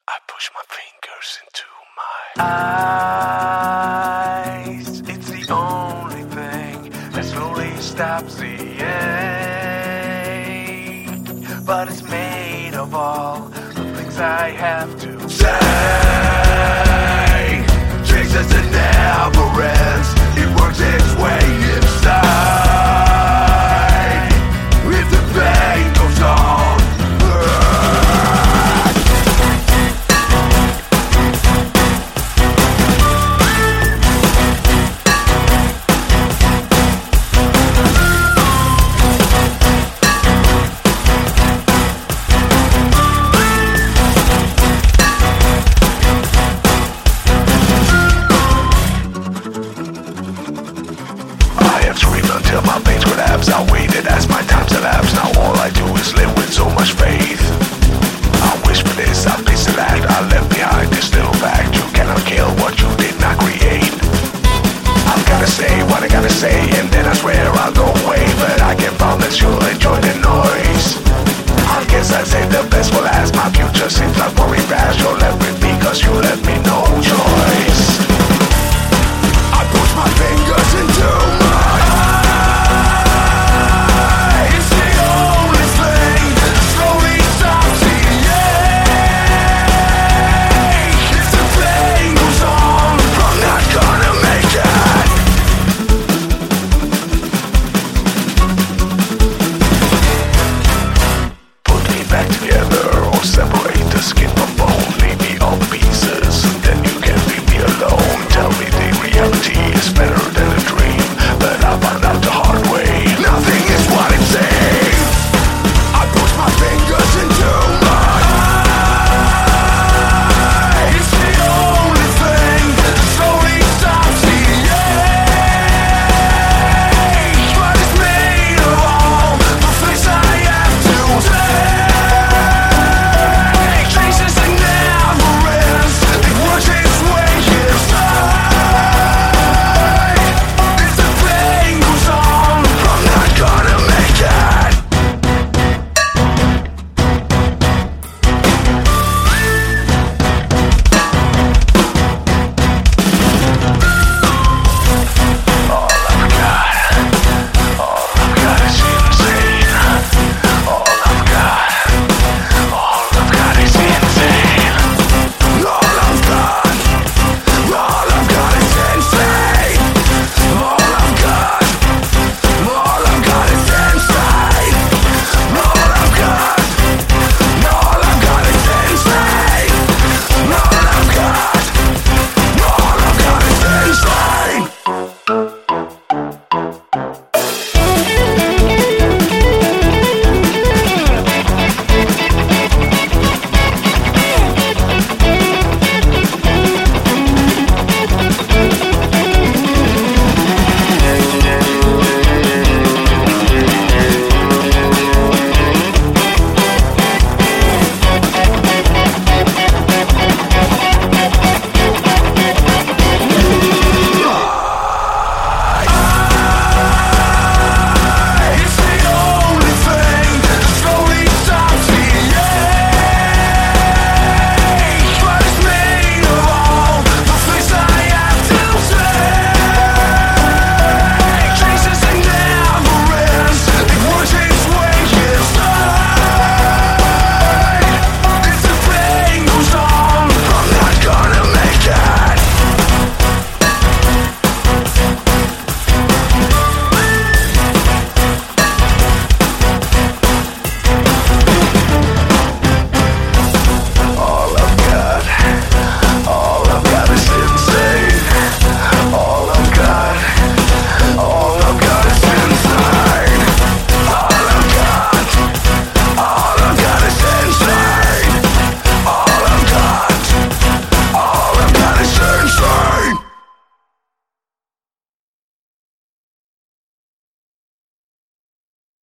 I push my fingers into my eyes. It's the only thing that slowly stops the ache. But it's made of all the things I have to say. Jesus, it never ends. It works its way inside. If the pain goes on, until my veins collapse. I waited as my time's elapsed. Now all I do is live with so much faith. I wish for this, I face the last. I left behind this little fact. You cannot kill what you did not create. I've gotta say what I gotta say, and then I swear I'll go away. But I can promise you'll enjoy the noise. I guess I'd say the best for last. My future seems like worry fast. You're left with me cause you left me no choice. I push my fingers into my separate the skin